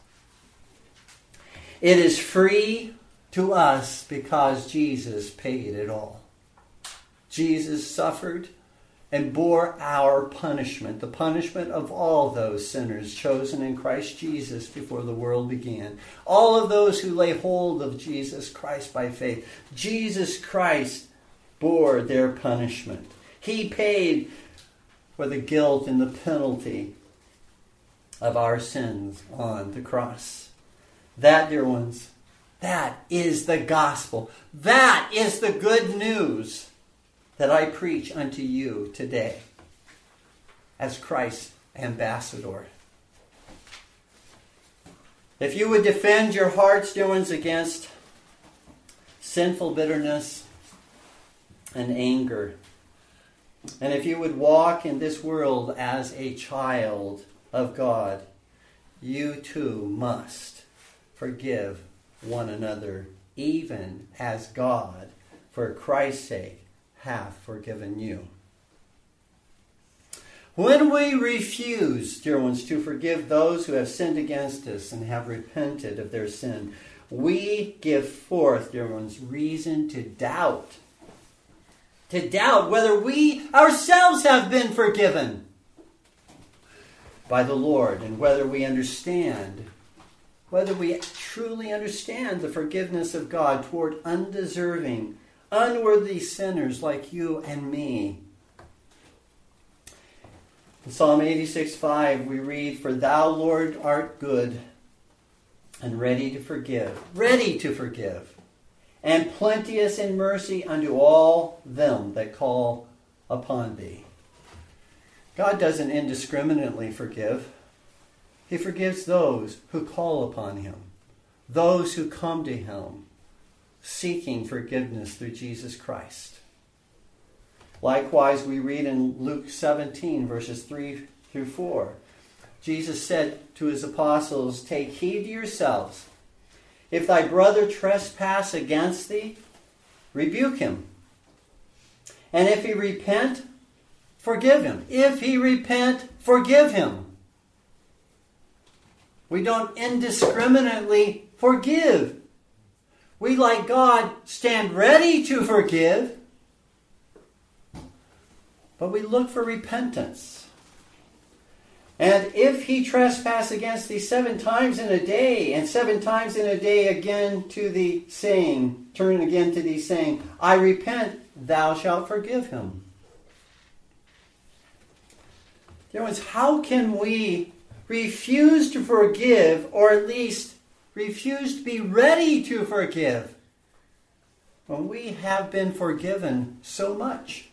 It is free to us because Jesus paid it all. Jesus suffered and bore our punishment, the punishment of all those sinners chosen in Christ Jesus before the world began. All of those who lay hold of Jesus Christ by faith. Jesus Christ bore their punishment. He paid for the guilt and the penalty of our sins on the cross. That, dear ones, that is the gospel. That is the good news that I preach unto you today as Christ's ambassador. If you would defend your hearts, dear ones, against sinful bitterness and anger, and if you would walk in this world as a child of God, you too must forgive one another, even as God, for Christ's sake, hath forgiven you. When we refuse, dear ones, to forgive those who have sinned against us and have repented of their sin, we give forth, dear ones, reason to doubt. To doubt whether we ourselves have been forgiven by the Lord, and whether we understand, whether we truly understand the forgiveness of God toward undeserving, unworthy sinners like you and me. In Psalm eighty-six five we read, "For thou, Lord, art good and ready to forgive, ready to forgive, and plenteous in mercy unto all them that call upon thee." God doesn't indiscriminately forgive. He forgives those who call upon him, those who come to him, seeking forgiveness through Jesus Christ. Likewise, we read in Luke seventeen, verses three through four. Jesus said to his apostles, "Take heed to yourselves. If thy brother trespass against thee, rebuke him. And if he repent, forgive him. If he repent, forgive him." We don't indiscriminately forgive. We, like God, stand ready to forgive, but we look for repentance. "And if he trespass against thee seven times in a day, and seven times in a day again to thee saying, turn again to thee saying, I repent, thou shalt forgive him." Dear ones, how can we refuse to forgive, or at least refuse to be ready to forgive, when we have been forgiven so much?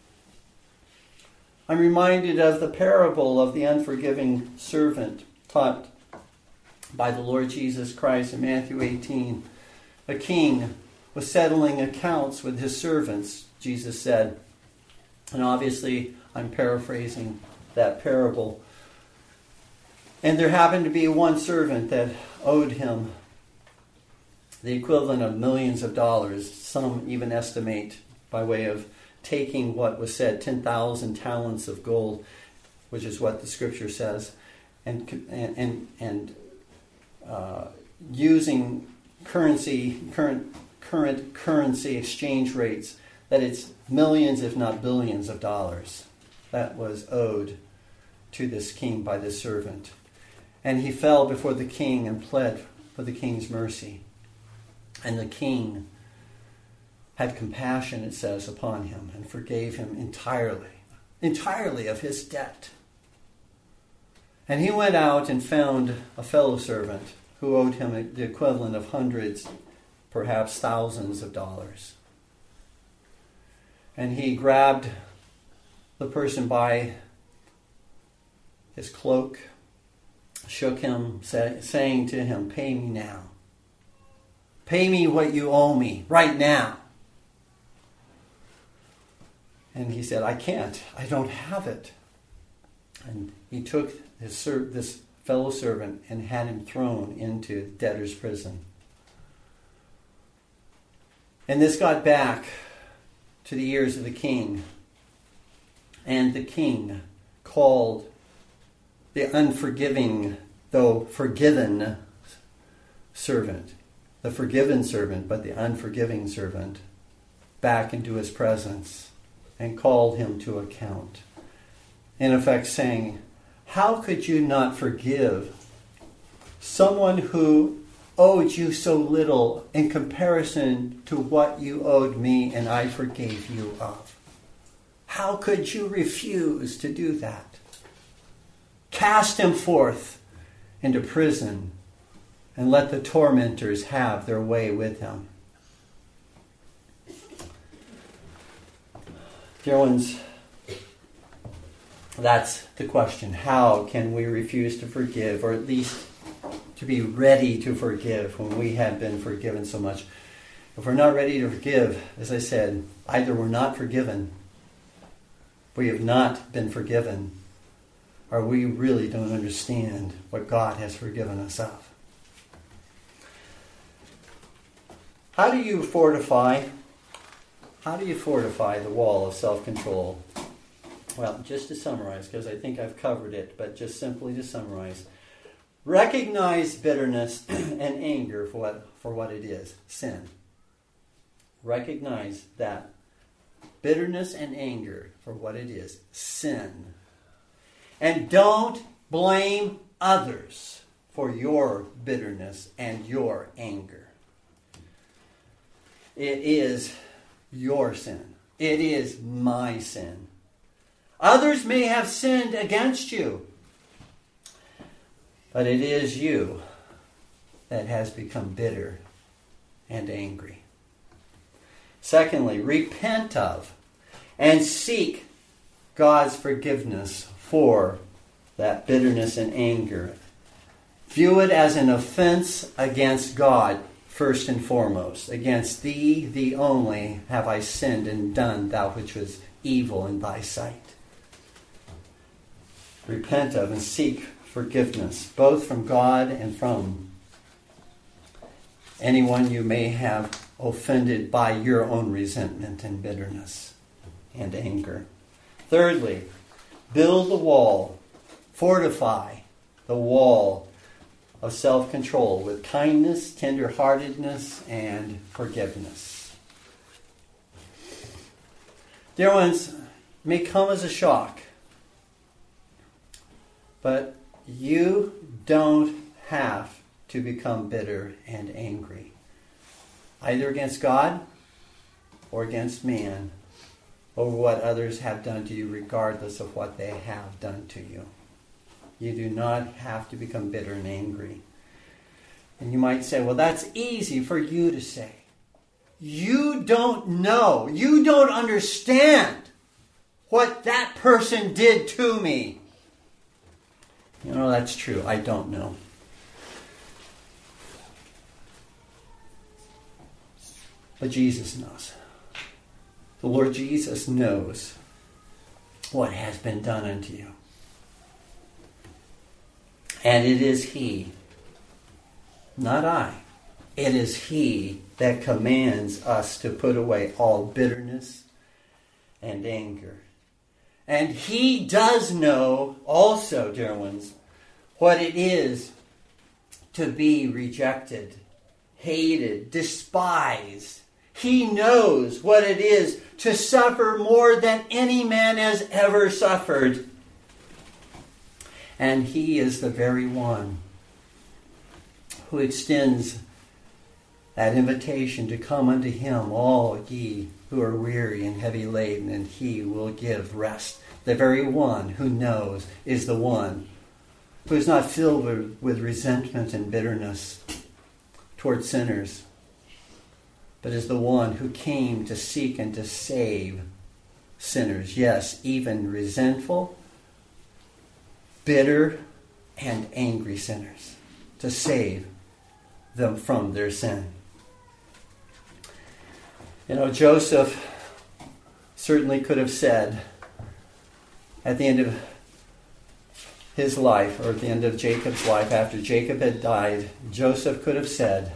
I'm reminded of the parable of the unforgiving servant taught by the Lord Jesus Christ in Matthew eighteen. A king was settling accounts with his servants, Jesus said. And obviously, I'm paraphrasing that parable. And there happened to be one servant that owed him the equivalent of millions of dollars. Some even estimate, by way of taking what was said, ten thousand talents of gold, which is what the scripture says, and and and, and uh, using currency, current current currency exchange rates, that it's millions, if not billions, of dollars that was owed to this king by this servant. And he fell before the king and pled for the king's mercy. And the king had compassion, it says, upon him and forgave him entirely, entirely of his debt. And he went out and found a fellow servant who owed him the equivalent of hundreds, perhaps thousands of dollars. And he grabbed the person by his cloak, shook him, say, saying to him, "Pay me now. Pay me what you owe me right now." And he said, "I can't. I don't have it." And he took his ser- this fellow servant and had him thrown into debtor's prison. And this got back to the ears of the king. And the king called the unforgiving, though forgiven servant, the forgiven servant, but the unforgiving servant, back into his presence and called him to account. In effect saying, "How could you not forgive someone who owed you so little in comparison to what you owed me and I forgave you of? How could you refuse to do that? Cast him forth into prison and let the tormentors have their way with him." Dear ones, that's the question. How can we refuse to forgive, or at least to be ready to forgive when we have been forgiven so much. If we're not ready to forgive, as I said, either we're not forgiven, we have not been forgiven, or we really don't understand what God has forgiven us of. How do you fortify, how do you fortify the wall of self-control? Well, just to summarize, because I think I've covered it, but just simply to summarize. Recognize bitterness and anger for what, for what it is, sin. Recognize that bitterness and anger for what it is, sin. And don't blame others for your bitterness and your anger. It is your sin. It is my sin. Others may have sinned against you, but it is you that has become bitter and angry. Secondly, repent of and seek God's forgiveness for that bitterness and anger. View it as an offense against God, first and foremost. Against thee, thee only, have I sinned and done that which was evil in thy sight. Repent of and seek forgiveness, both from God and from anyone you may have offended by your own resentment and bitterness and anger. Thirdly, build the wall, fortify the wall of self-control with kindness, tender-heartedness, and forgiveness. Dear ones, it may come as a shock, but you don't have to become bitter and angry, either against God or against man, over what others have done to you, regardless of what they have done to you. You do not have to become bitter and angry. And you might say, well, that's easy for you to say. You don't know. You don't understand what that person did to me. You know, that's true. I don't know. But Jesus knows. The Lord Jesus knows what has been done unto you. And it is He, not I, it is He that commands us to put away all bitterness and anger. And He does know also, dear ones, what it is to be rejected, hated, despised. He knows what it is to suffer more than any man has ever suffered. And He is the very one who extends that invitation to come unto Him, all ye who are weary and heavy laden, and He will give rest. The very one who knows is the one who is not filled with, with resentment and bitterness toward sinners, but is the one who came to seek and to save sinners. Yes, even resentful, bitter, and angry sinners, to save them from their sin. You know, Joseph certainly could have said at the end of his life, or at the end of Jacob's life, after Jacob had died, Joseph could have said,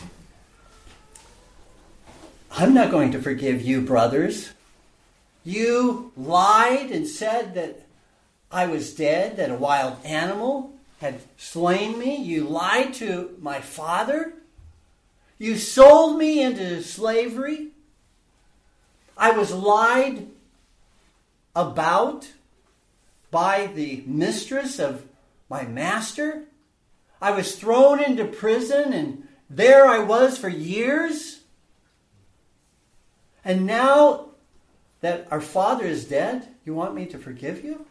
I'm not going to forgive you, brothers. You lied and said that I was dead, that a wild animal had slain me. You lied to my father. You sold me into slavery. I was lied about by the mistress of my master. I was thrown into prison, and there I was for years. And now that our father is dead, you want me to forgive you?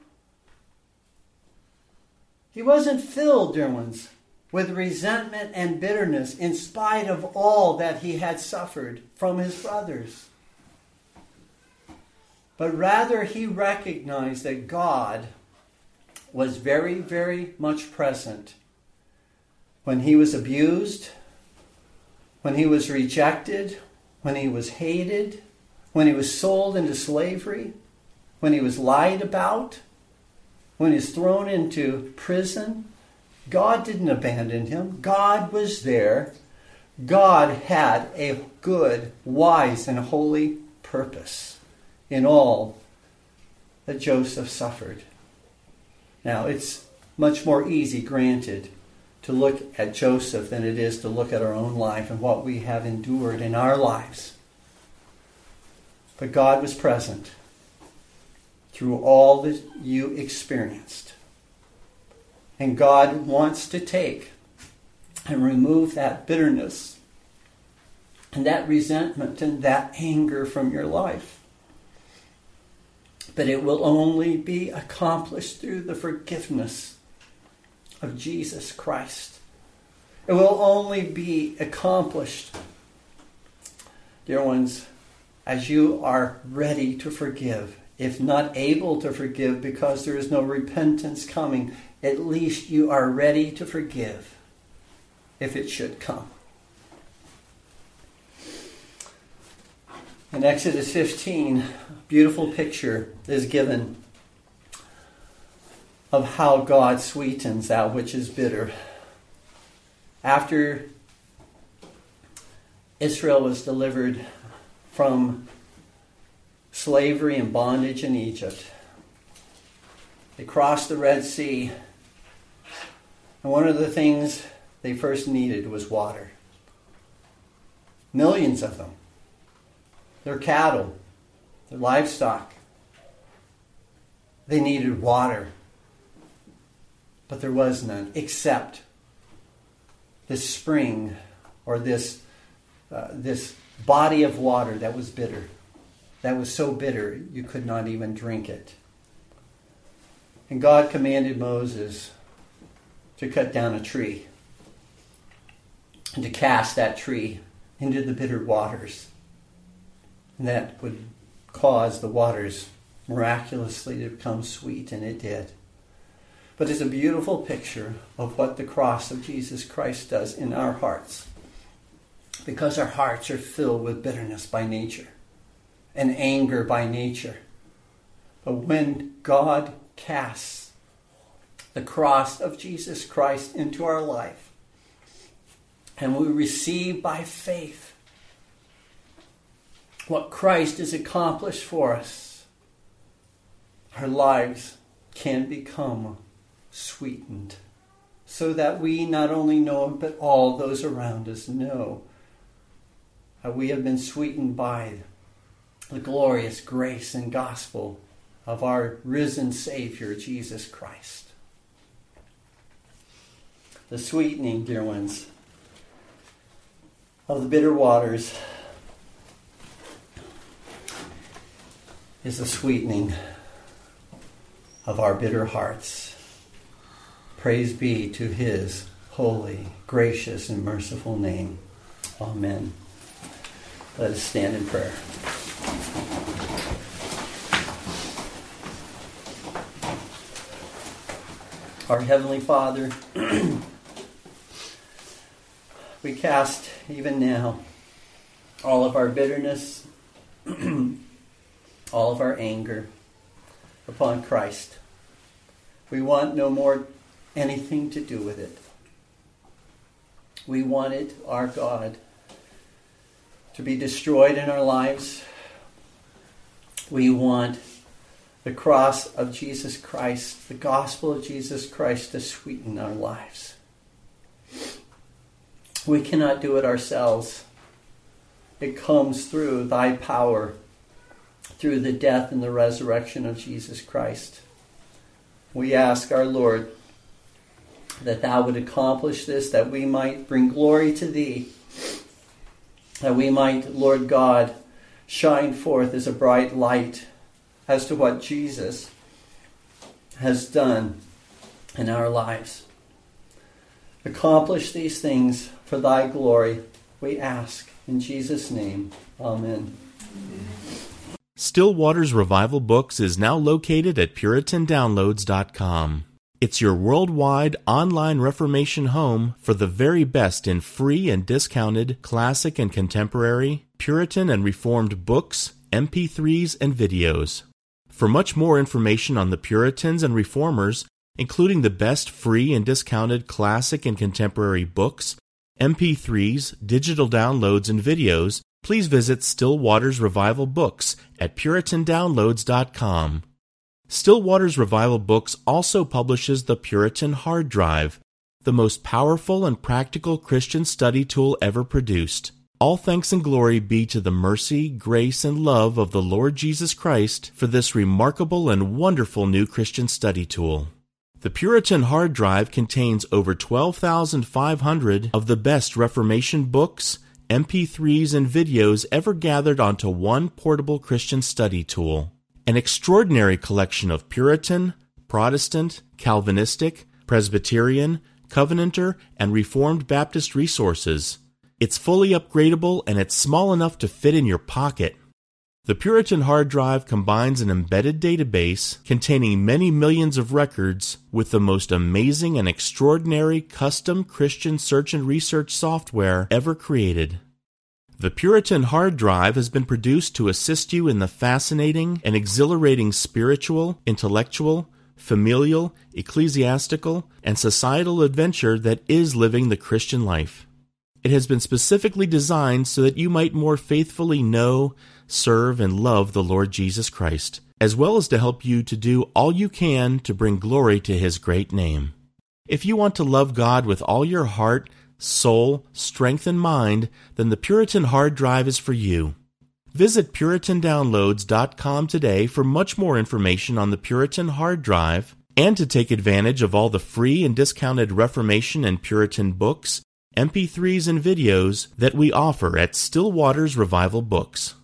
He wasn't filled, dear ones, with resentment and bitterness in spite of all that he had suffered from his brothers. But rather he recognized that God was very, very much present when he was abused, when he was rejected, when he was hated, when he was sold into slavery, when he was lied about, when he was thrown into prison, God didn't abandon him. God was there. God had a good, wise, and holy purpose in all that Joseph suffered. Now, it's much more easy, granted, to look at Joseph than it is to look at our own life and what we have endured in our lives. But God was present through all that you experienced. And God wants to take and remove that bitterness and that resentment and that anger from your life. But it will only be accomplished through the forgiveness of Jesus Christ. It will only be accomplished, dear ones, as you are ready to forgive. If not able to forgive because there is no repentance coming, at least you are ready to forgive if it should come. In Exodus fifteen, a beautiful picture is given of how God sweetens that which is bitter. After Israel was delivered from slavery and bondage in Egypt, they crossed the Red Sea, and one of the things they first needed was water. Millions of them. Their cattle, their livestock. They needed water. But there was none, except this spring or this uh, this body of water that was bitter. That was so bitter you could not even drink it. And God commanded Moses to cut down a tree and to cast that tree into the bitter waters. And that would cause the waters miraculously to become sweet, and it did. But it's a beautiful picture of what the cross of Jesus Christ does in our hearts. Because our hearts are filled with bitterness by nature and anger by nature. But when God casts the cross of Jesus Christ into our life, and we receive by faith what Christ has accomplished for us, our lives can become sweetened, so that we not only know it, but all those around us know that we have been sweetened by the glorious grace and gospel of our risen Savior, Jesus Christ. The sweetening, dear ones, of the bitter waters is the sweetening of our bitter hearts. Praise be to his holy, gracious, and merciful name. Amen. Let us stand in prayer. Our Heavenly Father, we cast even now all of our bitterness, all of our anger upon Christ. We want no more anything to do with it. We want it, our God, to be destroyed in our lives. We want the cross of Jesus Christ, the gospel of Jesus Christ, to sweeten our lives. We cannot do it ourselves. It comes through thy power, through the death and the resurrection of Jesus Christ. We ask our Lord that thou would accomplish this, that we might bring glory to thee, that we might, Lord God, shine forth as a bright light as to what Jesus has done in our lives. Accomplish these things for thy glory, we ask in Jesus' name. Amen. Still Waters Revival Books is now located at Puritan Downloads dot com. It's your worldwide online Reformation home for the very best in free and discounted classic and contemporary, Puritan and Reformed books, M P threes, and videos. For much more information on the Puritans and Reformers, including the best free and discounted classic and contemporary books, M P threes, digital downloads, and videos, please visit Still Waters Revival Books at Puritan Downloads dot com. Still Waters Revival Books also publishes the Puritan Hard Drive, the most powerful and practical Christian study tool ever produced. All thanks and glory be to the mercy, grace, and love of the Lord Jesus Christ for this remarkable and wonderful new Christian study tool. The Puritan Hard Drive contains over twelve thousand five hundred of the best Reformation books, M P threes, and videos ever gathered onto one portable Christian study tool. An extraordinary collection of Puritan, Protestant, Calvinistic, Presbyterian, Covenanter, and Reformed Baptist resources. It's fully upgradable and it's small enough to fit in your pocket. The Puritan Hard Drive combines an embedded database containing many millions of records with the most amazing and extraordinary custom Christian search and research software ever created. The Puritan Hard Drive has been produced to assist you in the fascinating and exhilarating spiritual, intellectual, familial, ecclesiastical, and societal adventure that is living the Christian life. It has been specifically designed so that you might more faithfully know, serve, and love the Lord Jesus Christ, as well as to help you to do all you can to bring glory to His great name. If you want to love God with all your heart, soul, strength, and mind, then the Puritan Hard Drive is for you. Visit Puritan Downloads dot com today for much more information on the Puritan Hard Drive and to take advantage of all the free and discounted Reformation and Puritan books, M P threes, and videos that we offer at Still Waters Revival Books.